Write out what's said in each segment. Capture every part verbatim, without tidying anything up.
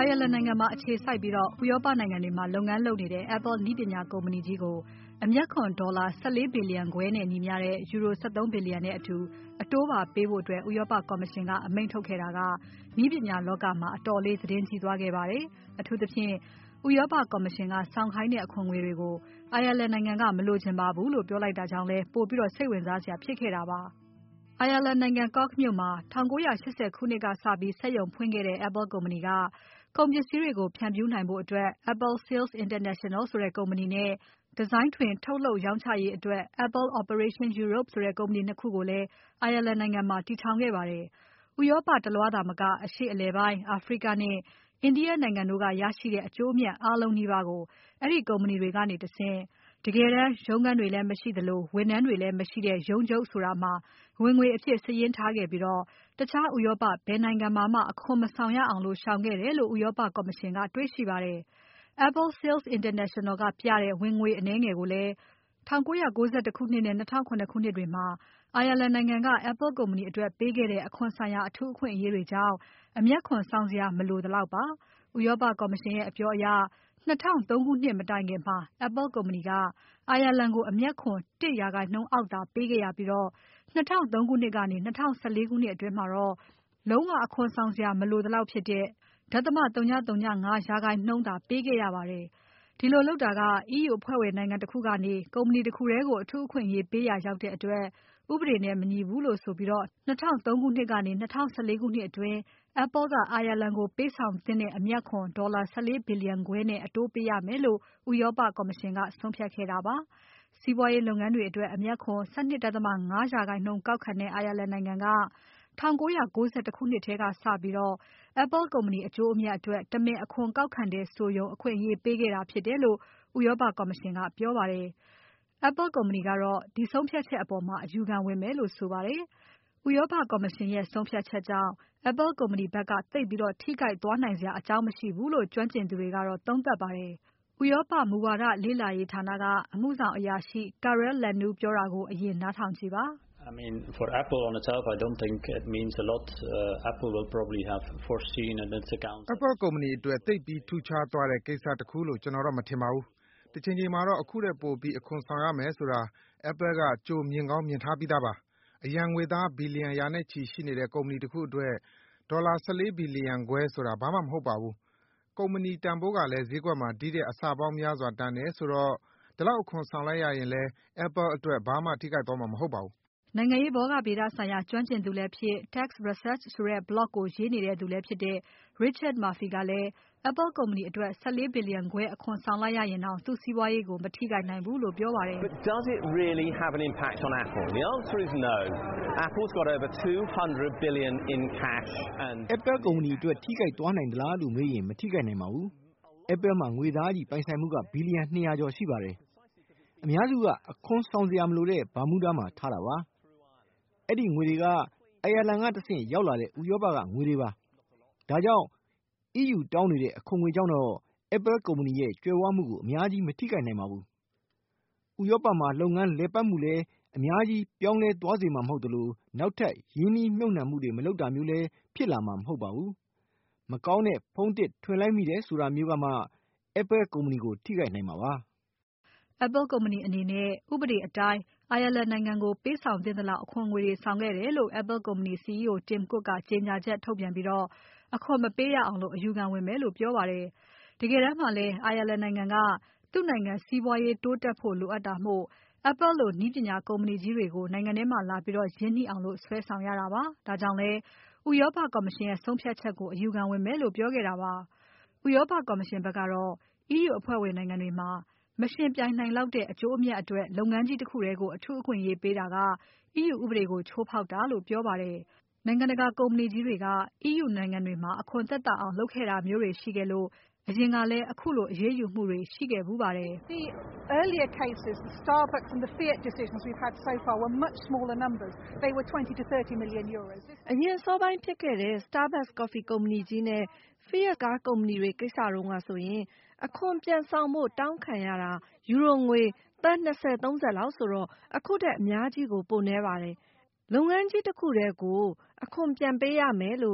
အိုင်ယာလန်နိုင်ငံမှာအခြေစိုက်ပြီးတော့ဥရောပနိုင်ငံတွေမှာလုပ်ငန်းလုပ်နေတဲ့ Apple နည်းပညာကုမ္ပဏီကြီးကိုအမြတ်ခွန်ဒေါ်လာ၁၄ဘီလျံခွဲနဲ့ညီမျှတဲ့ယူရို၁၃ဘီလျံနဲ့အတူအတိုးပါပေးဖို့ဥရောပကော်မရှင်ကအမိန့်ထုတ်ခဲ့တာကနည်းပညာလောကမှာအတော်လေးသတင်းကြီးသွားခဲ့ပါတယ်။အထူးသဖြင့်ဥရောပကော်မရှင်ကဆောင်ခိုင်းတဲ့အခွန်ငွေတွေကိုအိုင်ယာလန်နိုင်ငံကမလိုချင်ပါဘူးလို့ပြောလိုက်တာကြောင့်လဲပိုပြီးတော့စိတ်ဝင်စားစရာဖြစ်ခဲ့တာပါ။အိုင်ယာလန်နိုင်ငံ Cork မြို့မှာ၁၉၈၀ခုနှစ်ကစပြီးစက်ရုံဖွင့်ခဲ့တဲ့ Apple ကုမ္ပဏီကကုန်ပစ္စည်းတွေကိုဖြန့်ဖြူးနိုင်ဖို့အတွက် Apple Sales International ဆိုတဲ့ကုမ္ပဏီနဲ့ဒီဇိုင်းထွင်ထုတ်လုပ်ရောင်းချရေးအတွက် Apple Operation Europe ဆိုတဲ့ကုမ္ပဏီ၂ ခုကိုလည်းအိုင်ယာလန်နိုင်ငံမှာတည်ထောင်ခဲ့ပါတယ်။ဥရောပတလွှားသာမကအရှေ့အလယ်ပိုင်းအာဖရိကနဲ့အိန္ဒိယနိုင်ငံတို့ကရရှိတဲ့အကျိုးအမြတ်အားလုံးနီးပါးကိုအဲ့ဒီကုမ္ပဏီတွေကနေတဆင့်တကယ်တမ်းရုံးခန်းတွေလည်းမရှိသလိုဝန်ထမ်းတွေလည်းမရှိတဲ့ရုံးချုပ်ဆိုတာမှာဝင်ငွေအဖြစ်စာရင်းထားခဲ့ပြီးတော့တခြားဥရောပဘယ်နိုင်ငံမှာမှအခွန်မဆောင်ရအောင်လို့ရှောင်ခဲ့တယ်လို့ဥရောပကော်မရှင်ကတွေ့ရှိပါတယ်။ Apple Sales International ကပြတဲ့ဝင်ငွေအနည်းငယ်ကိုလည်း၁၉၉၁ခုနှစ်နဲ့၂၀၀၇ခုနှစ်တွေမှာအိုင်ယာလန်နိုင်ငံက Apple ကုမ္ပဏီအတွက်ပေးခဲ့တဲ့အခွန်ဆိုင်ရာအထူးအခွင့်အရေးတွေကြောင့်အမြတ်ခွန်ဆောင်စရာမလိုသလောက်ပါ။ဥရောပကော်မရှင်ရဲ့အပြောအရ၂၀၀၃ခုနှစ်မတိုင်ခင်မှာ Apple ကုမ္ပဏီကအိုင်ယာလန်ကိုအမြတ်ခွန်၁ရာခိုင်နှုန်းအောက်သာပေးခဲ့ရပြီးတော့၂၀၀၃ခုနှစ်ကနေ၂၀၁၄ခုနှစ်အတွင်းမှာတော့လုံးဝအခွန်ဆောင်စရာမလိုသလောက်ဖြစ်တဲ့ ဒသမ ဝ.ဝ.၅ ရာခိုင်နှုန်းသာပေးခဲ့ရပါတယ်။ဒီလိုလုပ်တာက EU အဖွဲ့ဝင်နိုင်ငံတခုကနေကုမ္ပဏီတခုထဲကိုအထူးအခွင့်အရေးပေးရာရောက်တဲ့အတွက်ဥပဒေနဲ့မညီဘူးလို့ဆိုပြီးတော့၂၀၀၃ခုနှစ်ကနေ၂၀၁၄ခုနှစ်အတွင်း Apple ကအိုင်ယာလန်ကိုပေးဆောင်သင့်တဲ့အမြတ်ခွန်ဒေါ်လာ၁၄ဘီလျံခွဲနဲ့အတိုးပေးရမယ်လို့ဥရောပကော်မရှင်ကဆုံးဖြတ်ခဲ့တာပါ။စီးပွားရေးလုပ်ငန်းတွေအတွက်အမြတ်ခွန် ၁၂.၅ ရာခိုင်နှုန်းကောက်ခံတဲ့အိုင်ယာလန်နိုင်ငံက၁၉၉၁ခုနှစ်ထဲကစပြီးတော့ Apple ကုမ္ပဏီအကျိုးအမြတ်အတွက်တမင်အခွန်ကောက်ခံတယ်ဆိုရုံအခွင့်အရေးပေးခဲ့တာဖြစ်တယ်လို့ဥရောပကော်မရှင်ကပြောပါတယ်။ Apple ကုမ္ပဏီကတော့ဒီဆုံးဖြတ်ချက်အပေါ်မှာအယူခံဝင်မယ်လို့ဆိုပါတယ်။ဥရောပကော်မရှင်ရဲ့ဆုံးဖြတ်ချက်ကြောင့် Apple ကုမ္ပဏီဘက်ကသိပ်ပြီးတော့ထိခိုက်သွားနိုင်စရာအကြောင်းမရှိဘူးလို့ကျွမ်းကျင်သူတွေကတော့သုံးသပ်ပါတယ်။ဥရောပမူဝါဒလေ့လာရေးဌာနကအမှုဆောင်အရာရှိ Karel Lanoux ပြောတာကိုအရင်နားထောင်ကြည့်ပါ။ I mean, for Apple on itself, I don't think it means a lot. Uh, Apple will probably have foreseen in its accounts. Apple ကုမ္ပဏီအတွက်သိပ်ပြီးထူးခြားသွားတဲ့ကိစ္စတခုလို့ကျွန်တော်တော့မထင်ပါဘူး။တစ်ချိန်ချိန်မှာတော့အခုထက်ပိုပြီးအခွန်ဆောင်ရမယ်ဆိုတာ Apple ကကြိုမြင်ကောင်းမြင်ထားပြီးသားပါ။အရန်ငွေသားဘီလျံရာနဲ့ချီရှိနေတဲ့ကုမ္ပဏီတခုအတွက်ဒေါ်လာ၁၄ဘီလျံခွဲဆိုတာဘာမှမဟုတ်ပါဘူး။ကုမ္ပဏီတန်ဖိုးကလည်းဈေးကွက်မှာဒီထက်အဆပေါင်းများစွာတန်တယ်ဆိုတော့ဒီလောက်အခွန်ဆောင်လိုက်ရရင်လည်း Apple အတွက်ဘာမှထိခိုက်သွားမှာမဟုတ်ပါဘူး။နိုင်ငံရေးဘောဂဗေဒဆိုင်ရာကျွမ်းကျင်သူလည်းဖြစ် Tax Research ဆိုတဲ့ blog ကိုရေးနေတဲ့သူလည်းဖြစ်တဲ့ Richard Murphy ကလည်း Apple ကုမ္ပဏီအတွက်၁၄ဘီလျံခွဲအခွန်ဆောင်လိုက်ရရင်တောင်သူ့စီးပွားရေးကိုမထိခိုက်နိုင်ဘူးလို့ပြောပါတယ်။ But does it really have an impact on Apple? The answer is no. Apple's got over two hundred billion in cash and Apple ကုမ္ပဏီအတွက်ထိခိုက်သွားနိုင်သလားလို့မေးရင်မထိခိုက်နိုင်ပါဘူး။ Apple မှာငွေသားကြီးပိုင်ဆိုင်မှုကဘီလျံ၂၀၀ကျော်ရှိပါတယ်။အများစုကအခွန်ဆောင်စရာမလိုတဲ့ဘာမူဒါမှာထားတာပါ။အဲ့ဒီငွေတွေကအိုင်ယာလန်ကတဆင့်ရောက်လာတဲ့ဥရောပကငွေတွေပါ။ဒါကြောင့် EU တောင်းနေတဲ့အခွန်ငွေကြောင့်တော့ Apple ကုမ္ပဏီရဲ့ကြွယ်ဝမှုကိုအများကြီးမထိခိုက်နိုင်ပါဘူး။ဥရောပမှာလုပ်ငန်းလည်ပတ်မှုလည်းအများကြီးပြောင်းလဲသွားစေမှာမဟုတ်သလိုနောက်ထပ်ရင်းနှီးမြှုပ်နှံမှုတွေမလုပ်တာမျိုးလည်းဖြစ်လာမှာမဟုတ်ပါဘူး။မကောင်းတဲ့ဖုန်းသစ်ထွင်လိုက်မိတယ်ဆိုတာမျိုးကမှ Apple ကုမ္ပဏီကိုထိခိုက်နိုင်မှာပါ။ Apple ကုမ္ပဏီအနေနဲ့ဥပဒေအတိုင်းအိုင်ယာလန်နိုင်ငံကိုပေးဆောင်သင့်သလောက်အခွန်ငွေတွေဆောင်ခဲ့တယ်လို့ Apple ကုမ္ပဏီ CEO Tim Cook ကကြေညာချက်ထုတ်ပြန်ပြီးတော့အခွန်မပေးရအောင်အယူခံဝင်မယ်လို့ပြောပါတယ်။တကယ်တမ်းမှာလည်းအိုင်ယာလန်နိုင်ငံကသူ့နိုင်ငံစီးပွားရေးတိုးတက်ဖို့လိုအပ်တာမို့ Apple လိုနည်းပညာကုမ္ပဏီကြီးတွေကိုနိုင်ငံထဲမှာလာပြီးရင်းနှီးအောင်ဆွဲဆောင်ရတာပါ။ဒါကြောင့်လည်းဥရောပကော်မရှင်ရဲ့ဆုံးဖြတ်ချက်ကိုအယူခံဝင်မယ်လို့ပြောခဲ့တာပါ။ဥရောပကော်မရှင်ဘက်ကတော့ EU အဖွဲ့ဝင်နိုင်ငံတွေမှာမယှဉ်ပြိုင်နိုင်လောက်တဲ့အကျိုးအမြတ်အတွက်လုပ်ငန်းကြီးတခုထဲကိုအထူးအခွင့်အရေးပေးတာက EU ဥပဒေကိုချိုးဖောက်တာလို့ပြောပါတယ်။နိုင်ငံတကာကုမ္ပဏီကြီးတွေက EU နိုင်ငံတွေမှာအခွန်သက်သာအောင်လုပ်ခဲ့တာမျိုးတွေရှိခဲ့လို့အရင်ကလည်းအခုလိုအရေးယူမှုတွေရှိခဲ့ဖူးပါတယ်။ The earlier cases, the Starbucks and the Fiat decisions we've had so far were much smaller numbers. They were twenty to thirty million euros. အရင်စောပိုင်းဖြစ်ခဲ့တဲ့ Starbucks Coffee ကုမ္ပဏီကြီးနဲ့ Fiat ကားကုမ္ပဏီတွေကိစ္စတုန်းကဆိုရင်အခွန်ပြန်ဆောင်ဖို့တောင်းခံရတာယူရိုငွေသန်း၂၀ ၃၀လောက်ဆိုတော့အခုထက်အများကြီးကိုပိုနည်းပါတယ်။လုပ်ငန်းကြီးတစ်ခုထဲကိုအခွန်ပြန်ပေးရမယ်လို့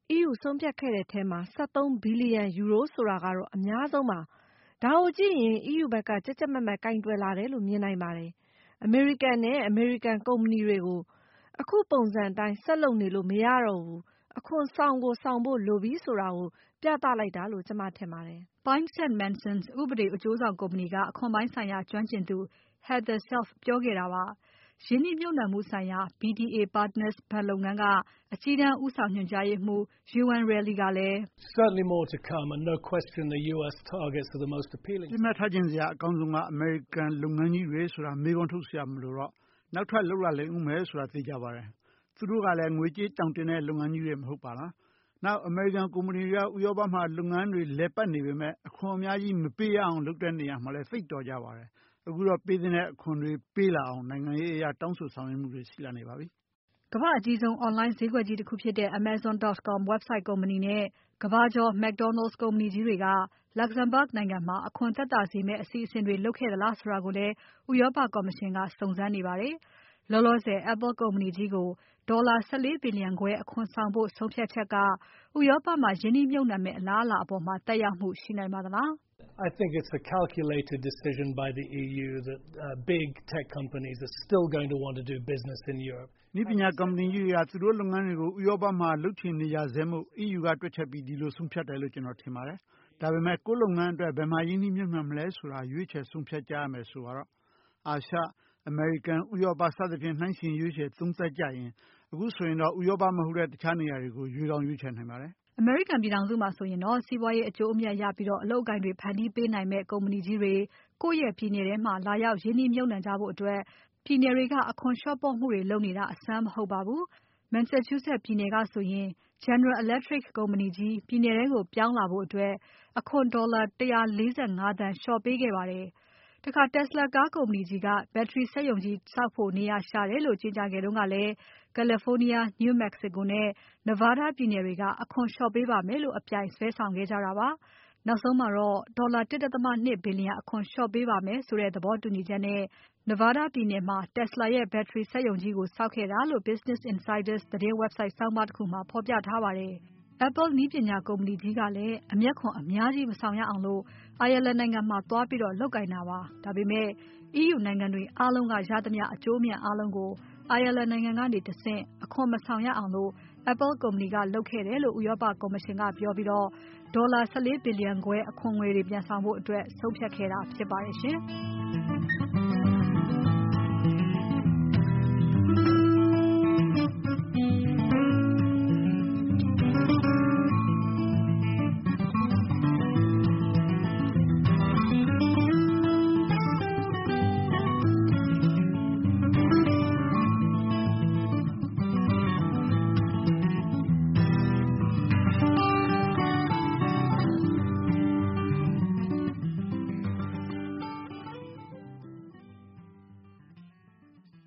E U ဆုံးဖြတ်ခဲ့တဲ့ထဲမှာone point three ဘီလီယံယူရိုဆိုတာကတော့အများဆုံးပါ။ဒါကိုကြည့်ရင် E U ဘက်ကကြက်ကြက်မတ်မတ်ကိုင်တွယ်လာတယ်လို့မြင်နိုင်ပါတယ်။ အမေရိကန်နဲ့အမေရိကန်ကုမ္ပဏီတွေကိုအခုပုံစံအတိုင်းဆက်လုပ်နေလို့မရတော့ဘူး။အခွန်ဆောင်ကိုဆောင်ဖို့လိုပြီဆိုတာကိုပြသလိုက်တာလို့ကျွန်မထင်ပါတယ်။ Binks and Mansons ဥပဒေအကျိုးဆောင်ကုမ္ပဏီကအခွန်ပိုင်းဆိုင်ရာကျွမ်းကျင်သူ Heather Self ပြောခဲ့တာပါ။ ရင်းနှီးမြှုပ်နှံမှုဆိုင်ရာ B D A Partners ဘဏ်လုပ်ငန်းကအကြီးတန်းဦးဆောင်ညွှန်ကြားရေးမှူး Euan Reilly ကလည်း Certainly more to come and no question the U S targets are the most appealing. ပြတ်ထားခြင်းစရာအကောင်းဆုံးကအမေရိကန်လုပ်ငန်းကြီးတွေဆိုတာမေးခွန်းထုတ်စရာမလိုတော့နောက်ထပ်လောက်လာလိမ့်ဦးမယ်ဆိုတာသိကြပါတယ်။သူတို့ကလည်းငွေကြေးတောင်းတင်တဲ့လုပ်ငန်းကြီးတွေမဟုတ်ပါလား။နောက်အမေရိကန်ကုမ္ပဏီတွေကဥရောပမှာလုပ်ငန်းတွေလဲပတ်နေပေမဲ့အခွန်အများကြီးမပေးရအောင်လုပ်တဲ့နေရာမှာလည်းသိတော်ကြပါတယ်။အခုတော့ပေးတဲ့အခွန်တွေပေးလာအောင်နိုင်ငံရေးအရာတောင်းဆိုဆောင်ရွက်မှုတွေရှိလာနေပါပြီ။ကမ္ဘာအကြီးဆုံး online ဈေးကွက်ကြီးတစ်ခုဖြစ်တဲ့ Amazon dot com website ကုမ္ပဏီနဲ့ကမ္ဘာကျော် McDonald's ကုမ္ပဏီကြီးတွေက Luxembourg နိုင်ငံမှာအခွန်သက်သာစေမယ့်အစီအစဉ်တွေလုပ်ခဲ့သလားဆိုတာကိုလည်းဥရောပကော်မရှင်ကစုံစမ်းနေပါတယ်။လောလောဆယ် Apple ကုမ္ပဏီကြီးကိုဒေါ်လာone point four ဘီလီယံခွဲအခွန်ဆောင်ဖို့ဆုံးဖြတ်ချက်ကဥရောပမှာရင်းနှီးမြှုပ်နှံမယ့်အလားအလာအပေါ်မှာသက်ရောက်မှုရှိနိုင်ပါသလား I think it's a calculated decision by the E U that uh, big tech companies are still going to want to do business in Europe. နည်းပညာကုမ္ပဏီကြီးတွေကသူတို့လုပ်ငန်းတွေကိုဥရောပမှာလုပ်ချင်နေကြဆဲမို့ E U ကတွက်ချက်ပြီးဒီလိုဆုံးဖြတ်တယ်လို့ကျွန်တော်ထင်ပါတယ်။ဒါပေမဲ့ကိုယ်လုပ်ငန်းအတွက်ဘယ်မှာရင်းနှီးမြှုပ်နှံမလဲဆိုတာရွေးချယ်ဆုံးဖြတ်ကြရမယ်ဆိုတော့အာရှ၊အမေရိကန်၊ဥရောပစသဖြင့်နှိုင်းယှဉ်ရွေးချယ်သုံးသပ်ကြရင်အခုဆိုရင်တော့ဥရောပမဟုတ်တဲ့တခြားနေရာတွေကိုရွေးကောင်းရွေးချယ်နိုင်ပါတယ်။အမေရိကန်ပြည်ထောင်စုမှာဆိုရင်တော့စီးပွားရေးအကျိုးအမြတ်ရပြီးတော့အလုပ်အကိုင်တွေဖန်တီးပေးနိုင်မဲ့ကုမ္ပဏီကြီးတွေကိုယ့်ရဲ့ပြည်နယ်ထဲမှာလာရောက်ရင်းနှီးမြှုပ်နှံကြဖို့အတွက်ပြည်နယ်တွေကအခွန်လျှော့ပေါ့မှုတွေလုပ်နေတာအဆန်းမဟုတ်ပါဘူး။ Massachusetts ပြည်နယ်ကဆိုရင် General Electric ကုမ္ပဏီကြီးပြည်နယ်ထဲကိုပြောင်းလာဖို့အတွက်အခွန်ဒေါ်လာone hundred forty-fiveသန်းလျှော့ပေးခဲ့ပါတယ်။တခါ Tesla ကားကုမ္ပဏီကြီးကဘက်ထရီစက်ရုံကြီးဆောက်ဖို့နေရာရှာတယ်လို့ကြေညာခဲ့တုန်းကလည်း California, New Mexico နဲ့ Nevada ပြည်နယ်တွေကအခွန်လျှော့ပေးပါမယ်လို့အပြိုင်ဆွဲဆောင်ခဲ့ကြတာပါ။နောက်ဆုံးမှာတော့ဒေါ်လာone point two ဘီလီယံအခွန်လျှော့ပေးပါမယ်ဆိုတဲ့သဘောတူညီချက်နဲ့ Nevada ပြည်နယ်မှာ Tesla ရဲ့ဘက်ထရီစက်ရုံကြီးကိုဆောက်ခဲ့တာလို့ Business Insider သတင်း website ဆောင်းပါးတခုမှာဖော်ပြထားပါတယ်။ Apple နည်းပညာကုမ္ပဏီကြီးကလည်းအမြတ်ခွန်အများကြီးမဆောင်ရအောင်လို့ Ireland နိုင်ငံမှာသွားပြီးတော့လုပ်ကိုင်တာပါ။ဒါပေမဲ့ E U နိုင်ငံတွေအားလုံးကရသမျှအကျိုးအမြတ်အားလုံးကို Ireland နိုင်ငံကနေတဆင့်အခွန်မဆောင်ရအောင်လို့ Apple ကုမ္ပဏီကလုပ်ခဲ့တယ်လို့ဥရောပကော်မရှင်ကပြောပြီးတော့ဒေါ်လာone point fourဘီလီယံခွဲအခွန်ငွေတွေပြန်ဆောင်ဖို့အတွက်ဆုံးဖြတ်ခဲ့တာဖြစ်ပါတယ်ရှင်။